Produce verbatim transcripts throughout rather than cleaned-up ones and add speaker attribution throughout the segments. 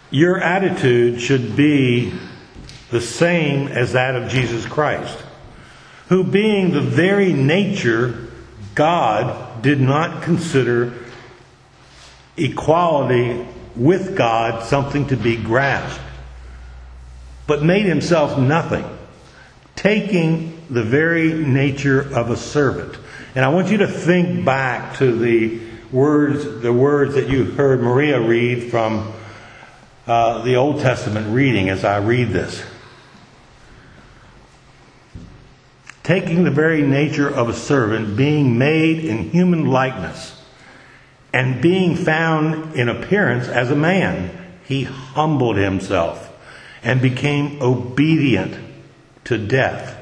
Speaker 1: your attitude should be the same as that of Jesus Christ, who being the very nature God, did not consider equality with God something to be grasped, but made himself nothing, taking the very nature of a servant. And I want you to think back to the words, the words that you heard Maria read from uh, the Old Testament reading as I read this. Taking the very nature of a servant, being made in human likeness, and being found in appearance as a man, he humbled himself and became obedient to death,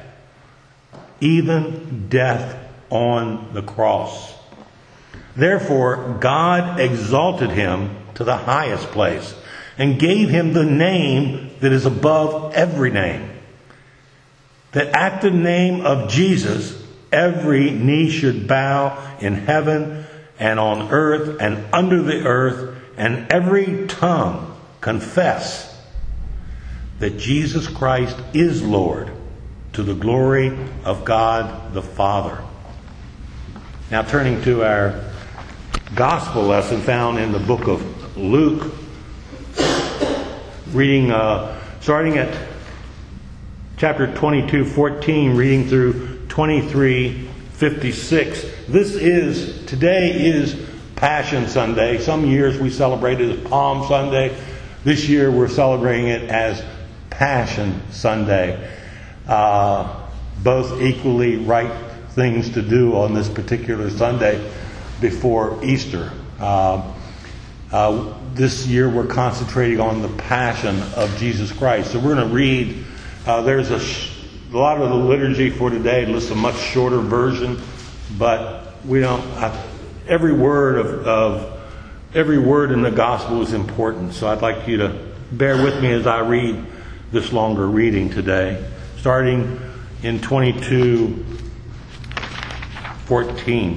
Speaker 1: even death on the cross. Therefore, God exalted him to the highest place and gave him the name that is above every name, that at the name of Jesus, every knee should bow in heaven and on earth and under the earth, and every tongue confess that Jesus Christ is Lord, to the glory of God the Father. Now turning to our gospel lesson found in the book of Luke, reading, uh, starting at chapter twenty-two, fourteen, reading through twenty-three, fifty-six. This is, today is Passion Sunday. Some years we celebrate it as Palm Sunday. This year we're celebrating it as Passion Sunday. Uh, both equally right things to do on this particular Sunday before Easter. Uh, uh, this year we're concentrating on the Passion of Jesus Christ. So we're going to read, uh, there's a, sh- a lot of the liturgy for today lists a much shorter version, but we don't, I, every word of, of, every word in the gospel is important. So I'd like you to bear with me as I read this longer reading today, starting in twenty-two fourteen.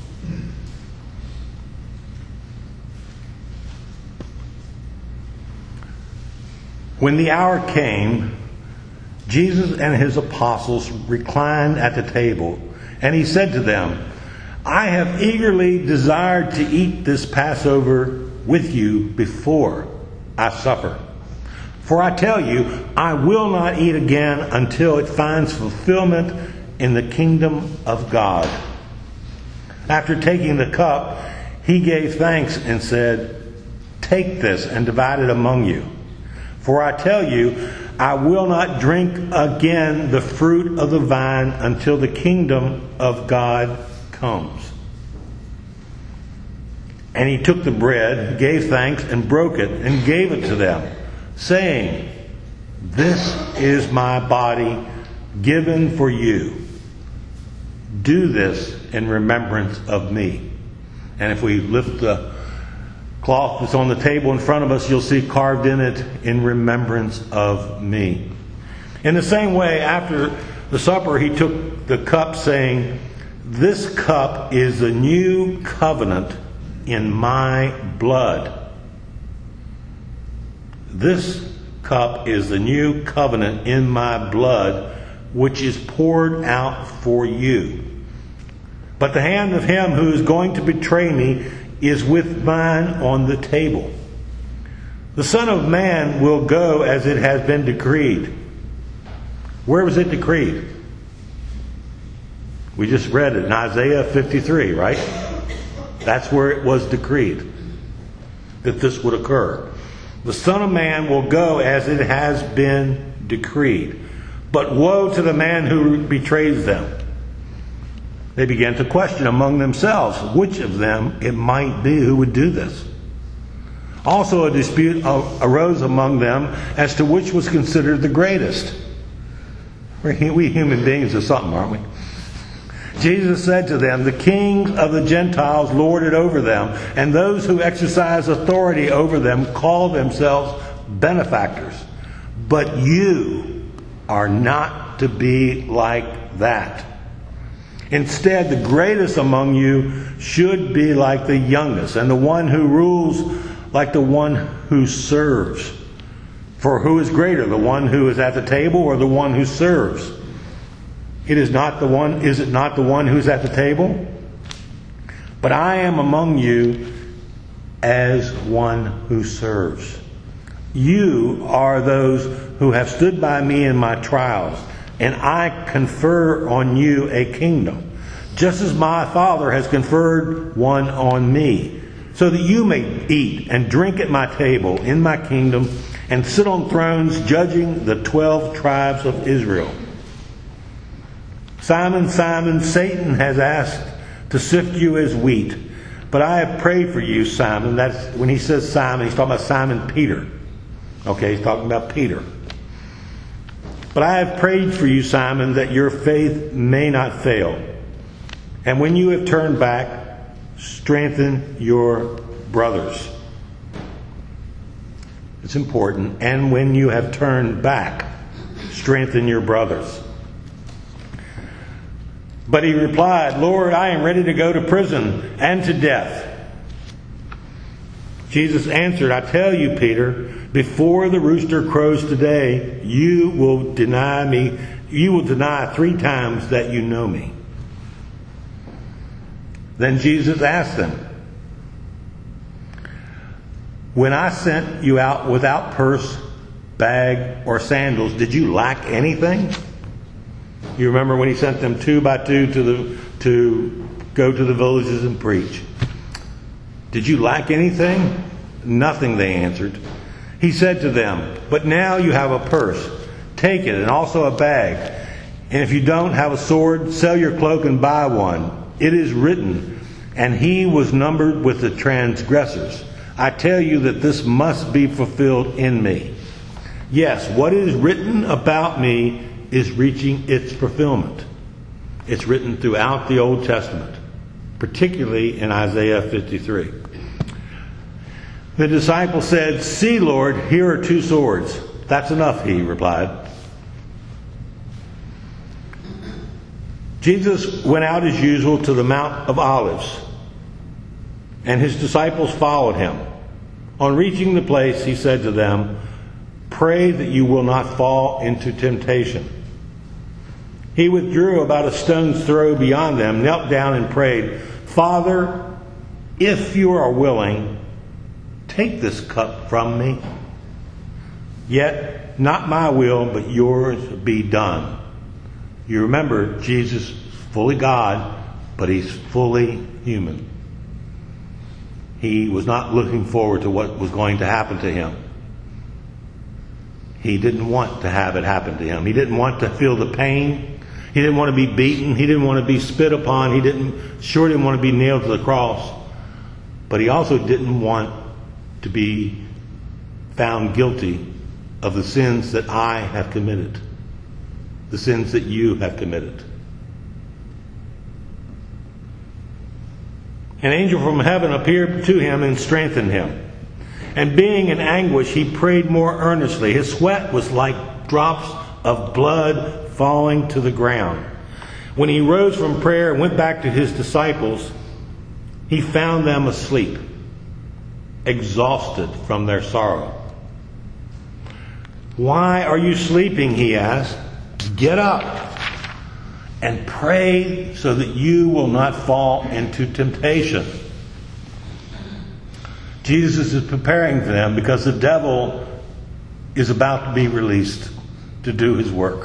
Speaker 1: When the hour came, Jesus and his apostles reclined at the table, and he said to them, I have eagerly desired to eat this Passover with you before I suffer. For I tell you, I will not eat again until it finds fulfillment in the kingdom of God. After taking the cup, he gave thanks and said, Take this and divide it among you. For I tell you, I will not drink again the fruit of the vine until the kingdom of God comes. And he took the bread, gave thanks, and broke it, and gave it to them, saying, This is my body given for you. Do this in remembrance of me. And if we lift the cloth that's on the table in front of us, you'll see carved in it, in remembrance of me. In the same way, after the supper, he took the cup, saying, This cup is the new covenant in my blood. This cup is the new covenant in my blood, which is poured out for you. But the hand of him who is going to betray me is with mine on the table. The Son of Man will go as it has been decreed. Where was it decreed? We just read it in Isaiah fifty-three, right? That's where it was decreed that this would occur. The Son of Man will go as it has been decreed. But woe to the man who betrays them. They began to question among themselves which of them it might be who would do this. Also a dispute arose among them as to which was considered the greatest. We human beings are something, aren't we? Jesus said to them, The kings of the Gentiles lord it over them, and those who exercise authority over them call themselves benefactors. But you are not to be like that. Instead, the greatest among you should be like the youngest, and the one who rules like the one who serves. For who is greater, the one who is at the table or the one who serves? It is not the one, is it not the one who's at the table? But I am among you as one who serves. You are those who have stood by me in my trials, and I confer on you a kingdom, just as my Father has conferred one on me, so that you may eat and drink at my table in my kingdom, and sit on thrones judging the twelve tribes of Israel. Simon, Simon, Satan has asked to sift you as wheat, but I have prayed for you, Simon. That's when he says Simon, he's talking about Simon Peter. Okay, he's talking about Peter. But I have prayed for you, Simon, that your faith may not fail. And when you have turned back, strengthen your brothers. It's important. And when you have turned back, strengthen your brothers. But he replied, Lord, I am ready to go to prison and to death. Jesus answered, I tell you, Peter, before the rooster crows today, you will deny me. You will deny three times that you know me. Then Jesus asked them, when I sent you out without purse, bag, or sandals, did you lack anything? You remember when he sent them two by two to the to go to the villages and preach. Did you lack anything? Nothing, they answered. He said to them, but now you have a purse. Take it, and also a bag. And if you don't have a sword, sell your cloak and buy one. It is written, and he was numbered with the transgressors. I tell you that this must be fulfilled in me. Yes, what is written about me is reaching its fulfillment. It's written throughout the Old Testament, particularly in Isaiah fifty-three. The disciple said, see, Lord, here are two swords. That's enough, he replied. Jesus went out as usual to the Mount of Olives, and his disciples followed him. On reaching the place, he said to them, pray that you will not fall into temptation. He withdrew about a stone's throw beyond them, knelt down and prayed, Father, if you are willing, take this cup from me. Yet not my will, but yours be done. You remember, Jesus is fully God, but he's fully human. He was not looking forward to what was going to happen to him. He didn't want to have it happen to him. He didn't want to feel the pain. He didn't want to be beaten. He didn't want to be spit upon. He didn't, sure didn't want to be nailed to the cross. But he also didn't want to be found guilty of the sins that I have committed. The sins that you have committed. An angel from heaven appeared to him and strengthened him. And being in anguish, he prayed more earnestly. His sweat was like drops of blood falling to the ground. When he rose from prayer and went back to his disciples, he found them asleep, exhausted from their sorrow. Why are you sleeping? He asked. Get up and pray so that you will not fall into temptation. Jesus is preparing for them because the devil is about to be released to do his work.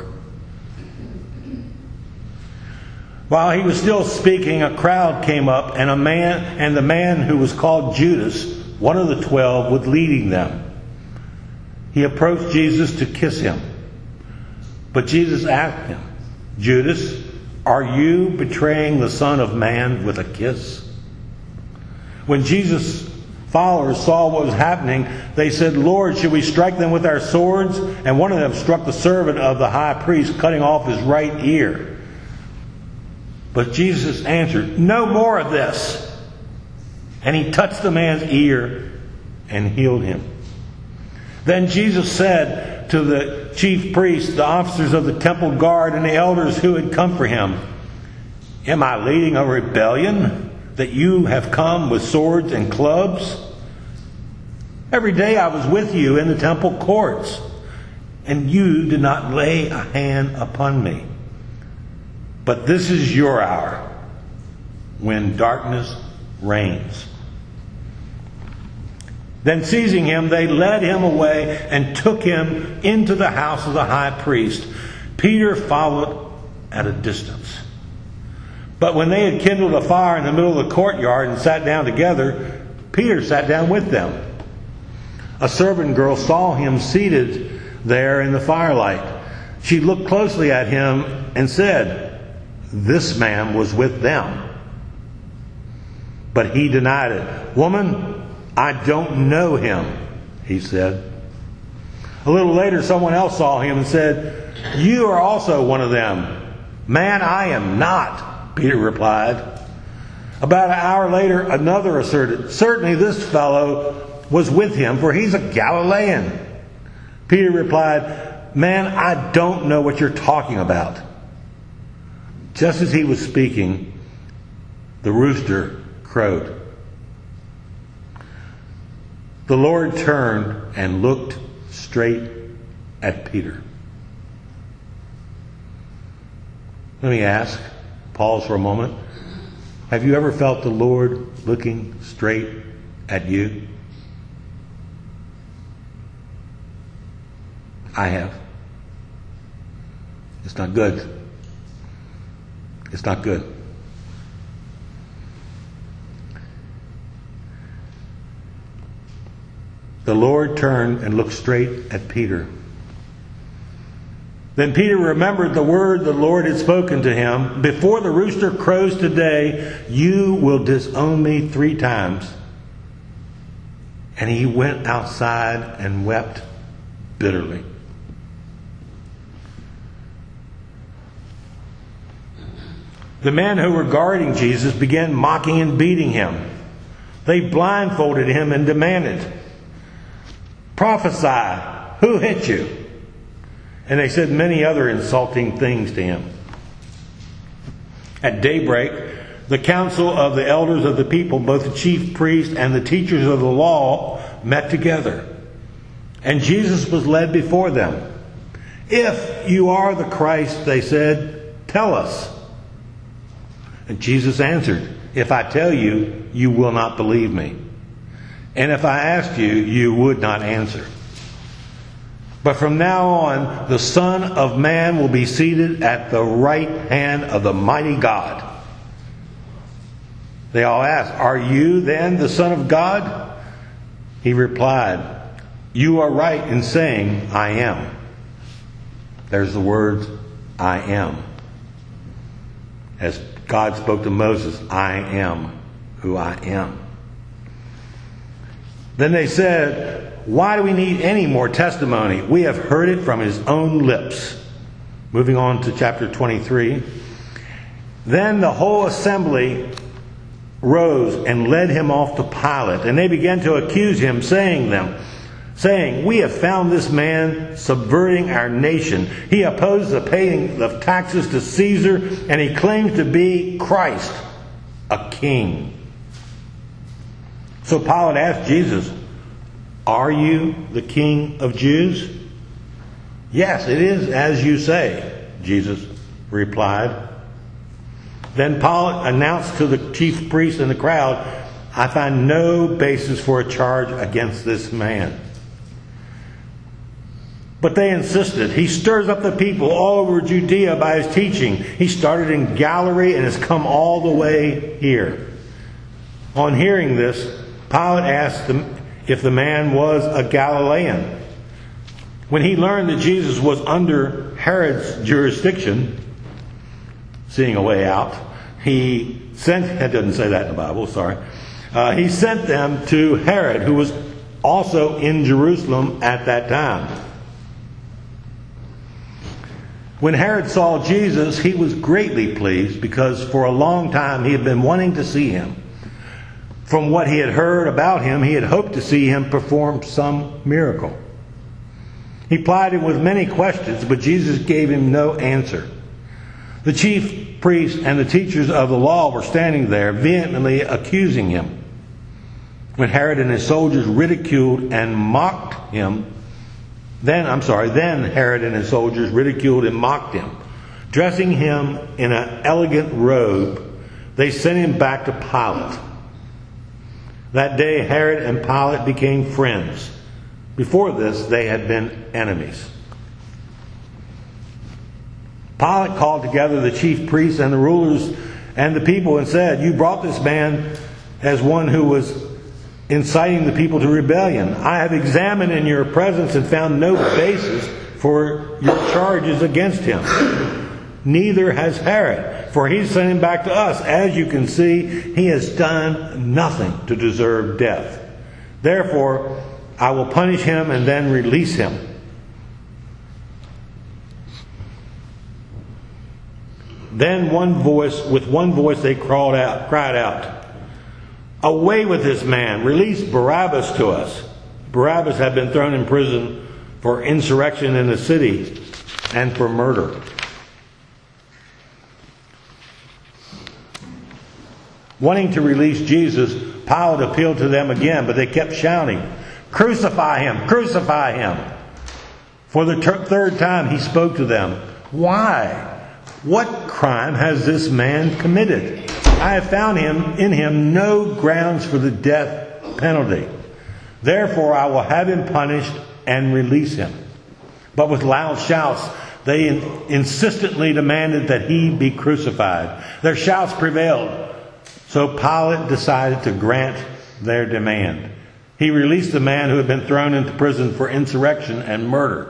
Speaker 1: While he was still speaking, a crowd came up, and a man and the man who was called Judas, one of the twelve, was leading them. He approached Jesus to kiss him. But Jesus asked him, Judas, are you betraying the Son of Man with a kiss? When Jesus' followers saw what was happening, they said, Lord, should we strike them with our swords? And one of them struck the servant of the high priest, cutting off his right ear. But Jesus answered, no more of this. And he touched the man's ear and healed him. Then Jesus said to the chief priests, the officers of the temple guard, and the elders who had come for him, am I leading a rebellion that you have come with swords and clubs? Every day I was with you in the temple courts, and you did not lay a hand upon me. But this is your hour, when darkness reigns." Then seizing him, they led him away and took him into the house of the high priest. Peter followed at a distance. But when they had kindled a fire in the middle of the courtyard and sat down together, Peter sat down with them. A servant girl saw him seated there in the firelight. She looked closely at him and said, "This man was with them." But he denied it. "Woman, I don't know him," he said. A little later, someone else saw him and said, "You are also one of them." "Man, I am not," Peter replied. About an hour later, another asserted, "Certainly this fellow was with him, for he's a Galilean." Peter replied, "Man, I don't know what you're talking about." Just as he was speaking, the rooster crowed. The Lord turned and looked straight at Peter. Let me ask, pause for a moment. Have you ever felt the Lord looking straight at you? I have. It's not good. It's not good. The Lord turned and looked straight at Peter. Then Peter remembered the word the Lord had spoken to him. "Before the rooster crows today, you will disown me three times." And he went outside and wept bitterly. The men who were guarding Jesus began mocking and beating him. They blindfolded him and demanded, "Prophesy, who hit you?" And they said many other insulting things to him. At daybreak, the council of the elders of the people, both the chief priests and the teachers of the law, met together. And Jesus was led before them. "If you are the Christ," they said, "tell us." And Jesus answered, "If I tell you, you will not believe me. And if I asked you, you would not answer. But from now on, the Son of Man will be seated at the right hand of the mighty God." They all asked, "Are you then the Son of God?" He replied, "You are right in saying I am." There's the words, "I am." As God spoke to Moses, "I am who I am." Then they said, "Why do we need any more testimony? We have heard it from his own lips." Moving on to chapter twenty-three. Then the whole assembly rose and led him off to Pilate, and they began to accuse him, saying them, saying, "We have found this man subverting our nation. He opposes the paying of taxes to Caesar, and he claims to be Christ, a king." So Pilate asked Jesus, "Are you the King of Jews?" "Yes, it is as you say," Jesus replied. Then Pilate announced to the chief priests and the crowd, "I find no basis for a charge against this man." But they insisted. "He stirs up the people all over Judea by his teaching. He started in Galilee and has come all the way here." On hearing this, Pilate asked them if the man was a Galilean. When he learned that Jesus was under Herod's jurisdiction, seeing a way out, he sent, it doesn't say that in the Bible, sorry. Uh, he sent them to Herod, who was also in Jerusalem at that time. When Herod saw Jesus, he was greatly pleased because for a long time he had been wanting to see him. From what he had heard about him, he had hoped to see him perform some miracle. He plied him with many questions, but Jesus gave him no answer. The chief priests and the teachers of the law were standing there, vehemently accusing him. When Herod and his soldiers ridiculed and mocked him, then, I'm sorry, then Herod and his soldiers ridiculed and mocked him. Dressing him in an elegant robe, they sent him back to Pilate. That day Herod and Pilate became friends. Before this, they had been enemies. Pilate called together the chief priests and the rulers and the people and said, "You brought this man as one who was inciting the people to rebellion. I have examined in your presence and found no basis for your charges against him. Neither has Herod, for he sent him back to us. As you can see, he has done nothing to deserve death. Therefore, I will punish him and then release him." Then one voice, with one voice they crawled out, cried out, "Away with this man! Release Barabbas to us." Barabbas had been thrown in prison for insurrection in the city and for murder. Wanting to release Jesus, Pilate appealed to them again, but they kept shouting, "Crucify him! Crucify him!" For the ter- third time he spoke to them. "Why? What crime has this man committed? I have found him in him no grounds for the death penalty. Therefore I will have him punished and release him." But with loud shouts they in- insistently demanded that he be crucified. Their shouts prevailed, so Pilate decided to grant their demand. He released the man who had been thrown into prison for insurrection and murder,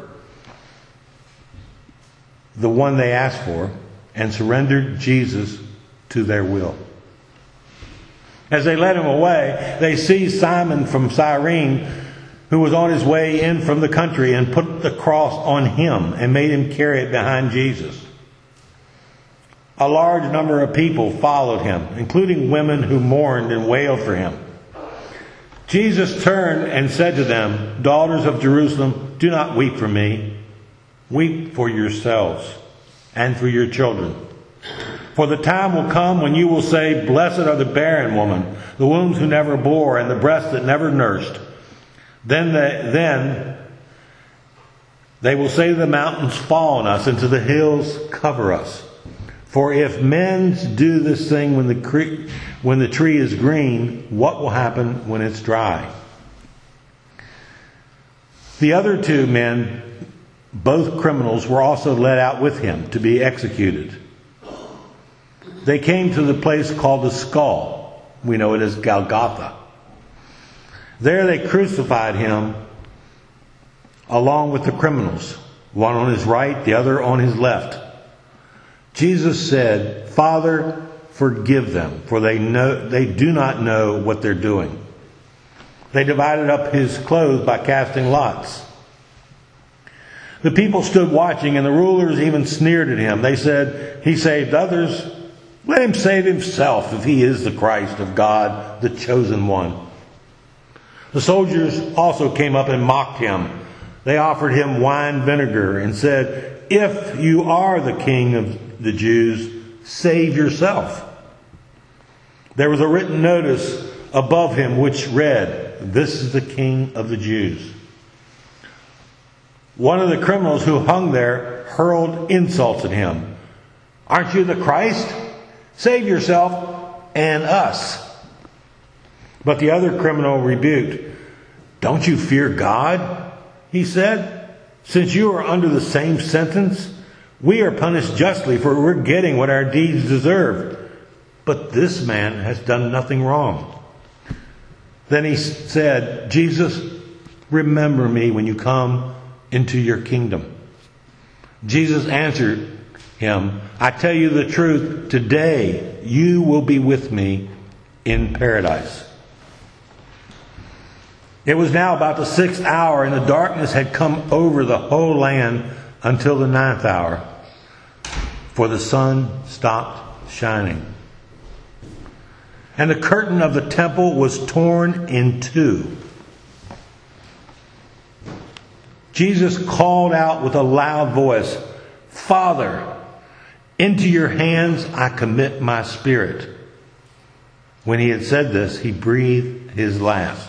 Speaker 1: the one they asked for, and surrendered Jesus to their will. As they led him away, they seized Simon from Cyrene, who was on his way in from the country, and put the cross on him and made him carry it behind Jesus. A large number of people followed him, including women who mourned and wailed for him. Jesus turned and said to them, "Daughters of Jerusalem, do not weep for me. Weep for yourselves and for your children. For the time will come when you will say, 'Blessed are the barren woman, the wombs who never bore, and the breasts that never nursed.' Then they, then they will say to the mountains, 'Fall on us,' and to the hills, 'Cover us.' For if men do this thing when the cre- when the tree is green, what will happen when it's dry?" The other two men, both criminals, were also led out with him to be executed. They came to the place called the Skull. We know it as Golgotha. There they crucified him along with the criminals, one on his right, the other on his left. Jesus said, "Father, forgive them, for they know they do not know what they're doing." They divided up his clothes by casting lots. The people stood watching, and the rulers even sneered at him. They said, "He saved others. Let him save himself if he is the Christ of God, the chosen one." The soldiers also came up and mocked him. They offered him wine vinegar and said, "If you are the king of the Jews, save yourself." There was a written notice above him which read, "This is the King of the Jews." One of the criminals who hung there hurled insults at him. "Aren't you the Christ? Save yourself and us." But the other criminal rebuked. "Don't you fear God?" he said. "Since you are under the same sentence, we are punished justly, for we're getting what our deeds deserve. But this man has done nothing wrong." Then he said, "Jesus, remember me when you come into your kingdom." Jesus answered him, "I tell you the truth, today you will be with me in paradise." It was now about the sixth hour, and the darkness had come over the whole land until the ninth hour, for the sun stopped shining. And the curtain of the temple was torn in two. Jesus called out with a loud voice, "Father, into your hands I commit my spirit." When he had said this, he breathed his last.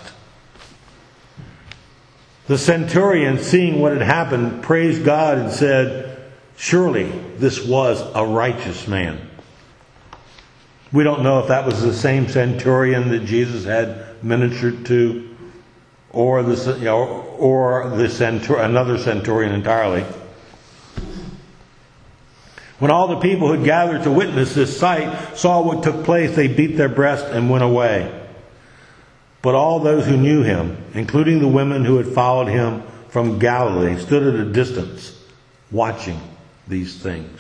Speaker 1: The centurion, seeing what had happened, praised God and said, "Surely this was a righteous man." We don't know if that was the same centurion that Jesus had ministered to, or the you know, or the centur- another centurion entirely. When all the people who had gathered to witness this sight saw what took place, they beat their breast and went away. But all those who knew him, including the women who had followed him from Galilee, stood at a distance watching these things.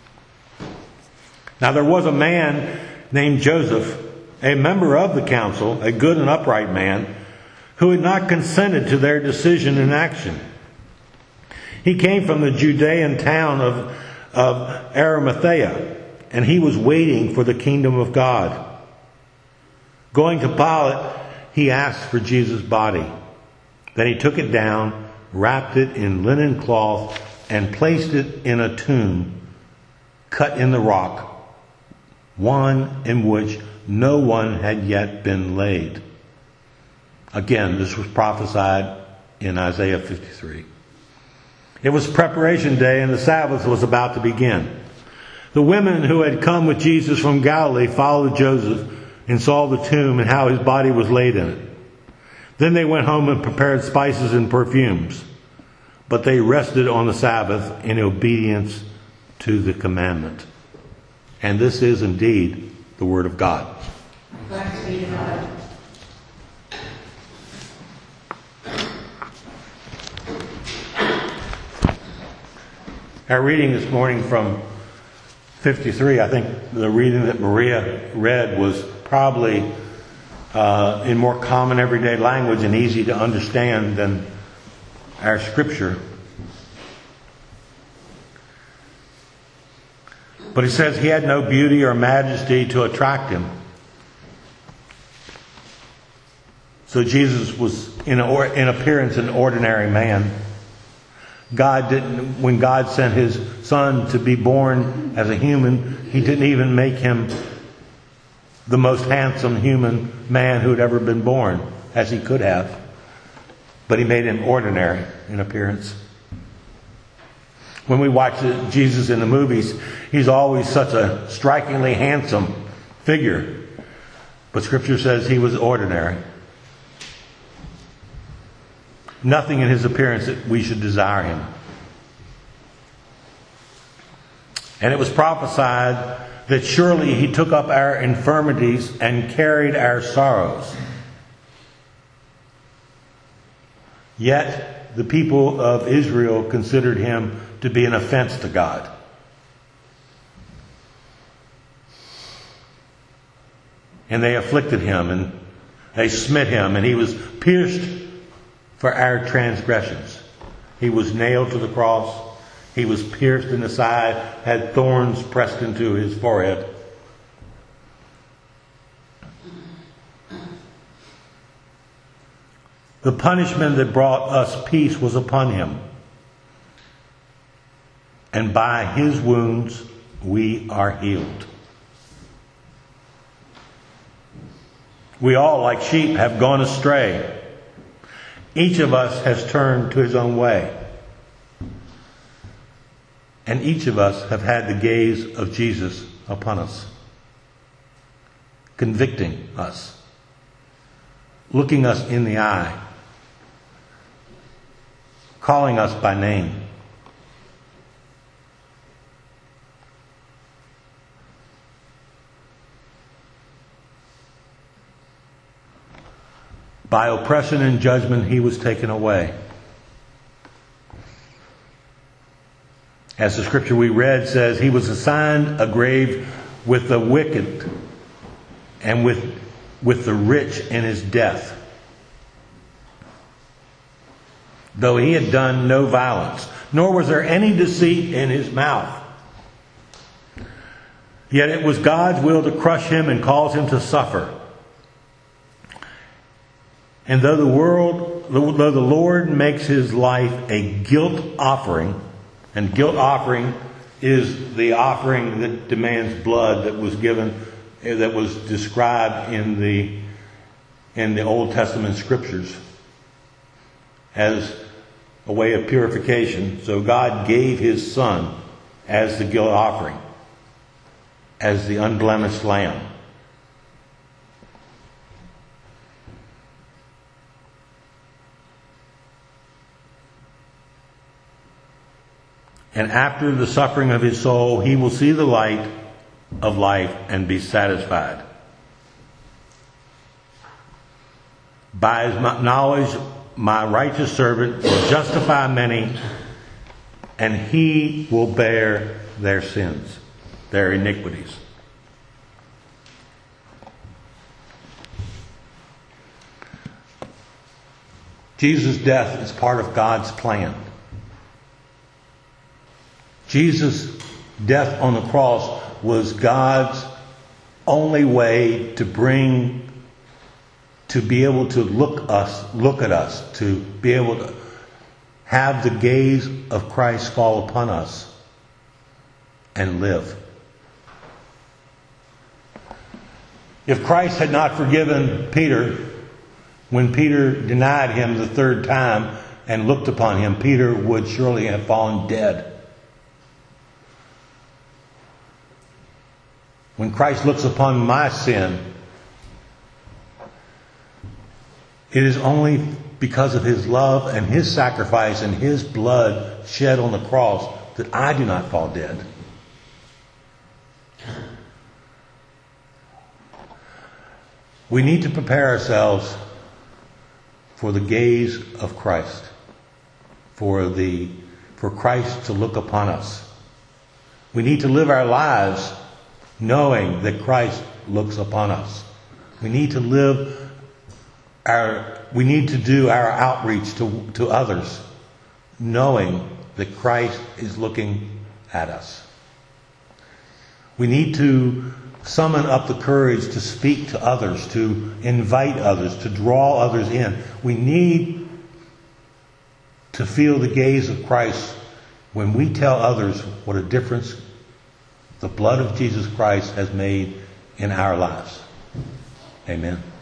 Speaker 1: Now there was a man named Joseph, a member of the council, a good and upright man, who had not consented to their decision and action. He came from the Judean town of, of Arimathea, and he was waiting for the kingdom of God. Going to Pilate, he asked for Jesus' body. Then he took it down, wrapped it in linen cloth, and placed it in a tomb cut in the rock, one in which no one had yet been laid. Again, this was prophesied in Isaiah fifty-three. It was preparation day and the Sabbath was about to begin. The women who had come with Jesus from Galilee followed Joseph and saw the tomb and how his body was laid in it. Then they went home and prepared spices and perfumes. But they rested on the Sabbath in obedience to the commandment. And this is indeed the Word of God.
Speaker 2: Thanks be to God.
Speaker 1: Our reading this morning from fifty-three, I think the reading that Maria read was probably uh, in more common everyday language and easy to understand than our scripture. But he says he had no beauty or majesty to attract him. So Jesus was in, or, in appearance an ordinary man. God didn't, when God sent his son to be born as a human, he didn't even make him the most handsome human man who had ever been born, as he could have. But he made him ordinary in appearance. When we watch Jesus in the movies, he's always such a strikingly handsome figure. But Scripture says he was ordinary. Nothing in his appearance that we should desire him. And it was prophesied that surely he took up our infirmities and carried our sorrows. Yet the people of Israel considered him to be an offense to God. And they afflicted him and they smit him, and he was pierced for our transgressions. He was nailed to the cross. He was pierced in the side, had thorns pressed into his forehead. The punishment that brought us peace was upon him. And by his wounds we are healed. We all, like sheep, have gone astray. Each of us has turned to his own way. And each of us have had the gaze of Jesus upon us, convicting us, looking us in the eye, calling us by name. By oppression and judgment he was taken away. As the scripture we read says, he was assigned a grave with the wicked and with, with the rich in his death. Though he had done no violence, nor was there any deceit in his mouth. Yet it was God's will to crush him and cause him to suffer. And though the world, though the Lord makes his life a guilt offering, and guilt offering is the offering that demands blood that was given, that was described in the in the Old Testament scriptures as a way of purification. So God gave his Son as the guilt offering, as the unblemished lamb. And after the suffering of his soul, he will see the light of life and be satisfied. By his knowledge, my righteous servant will justify many, and he will bear their sins, their iniquities. Jesus' death is part of God's plan. Jesus' death on the cross was God's only way to bring, to be able to look us, look at us, to be able to have the gaze of Christ fall upon us and live. If Christ had not forgiven Peter when Peter denied him the third time and looked upon him, Peter would surely have fallen dead. When Christ looks upon my sin, it is only because of his love and his sacrifice and his blood shed on the cross that I do not fall dead. We need to prepare ourselves for the gaze of Christ, for the for Christ to look upon us. We need to live our lives knowing that Christ looks upon us. We need to live our, we need to do our outreach to, to others, knowing that Christ is looking at us. We need to summon up the courage to speak to others, to invite others, to draw others in. We need to feel the gaze of Christ when we tell others what a difference the blood of Jesus Christ has made in our lives. Amen.